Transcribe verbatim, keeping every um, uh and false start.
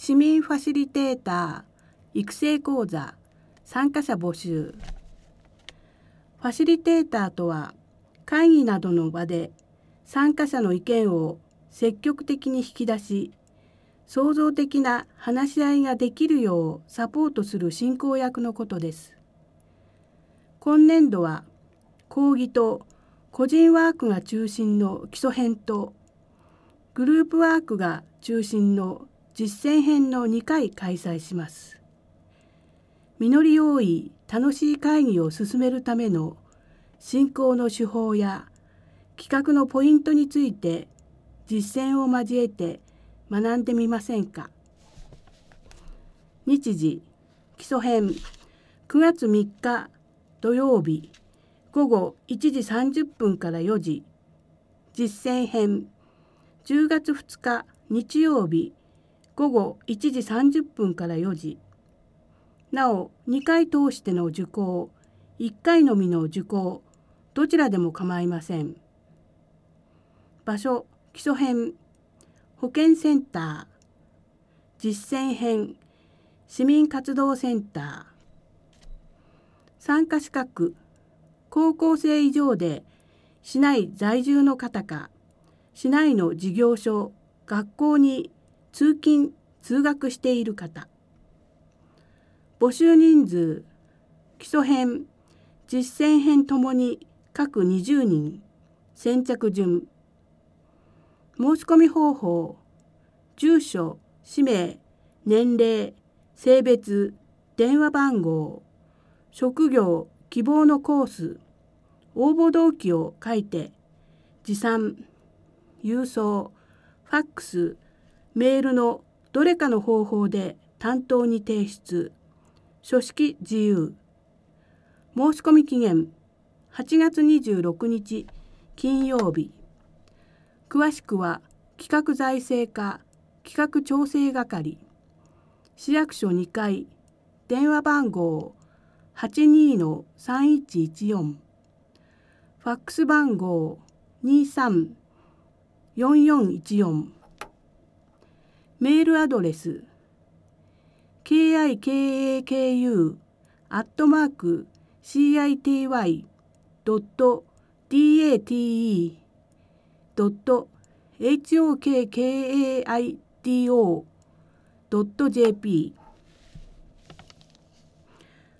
市民ファシリテーター育成講座参加者募集。ファシリテーターとは、会議などの場で参加者の意見を積極的に引き出し、創造的な話し合いができるようサポートする進行役のことです。今年度は講義と個人ワークが中心の基礎編とグループワークが中心の実践編のにかい開催します。実り多い楽しい会議を進めるための進行の手法や企画のポイントについて実践を交えて学んでみませんか。日時、基礎編くがつみっか土曜日ごごいちじさんじゅっぷんからよじ、実践編じゅうがつふつか日曜日ごごいちじさんじゅっぷんからよじ。なおにかい通しての受講、いっかいのみの受講、どちらでも構いません。場所、基礎編保健センター、実践編市民活動センター。参加資格、高校生以上で市内在住の方か、市内の事業所、学校に通勤・通学している方。募集人数、基礎編、実践編ともに各にじゅうにん、先着順。申し込み方法、住所、氏名、年齢、性別、電話番号、職業、希望のコース、応募動機を書いて、持参、郵送、ファックス、メールのどれかの方法で担当に提出。書式自由。申し込み期限はちがつにじゅうろくにち金曜日。詳しくは企画財政課企画調整係市役所にかい電話番号 はちにーのさんいちいちよん、ファックス番号 にさんよんよんいちよん、メールアドレス ケーアイケーエーケーユー アットマーク シーアイティーワイ ドット ディーエーティーイー ドット エイチオーケーケーエーアイディーオー ドット ジェーピー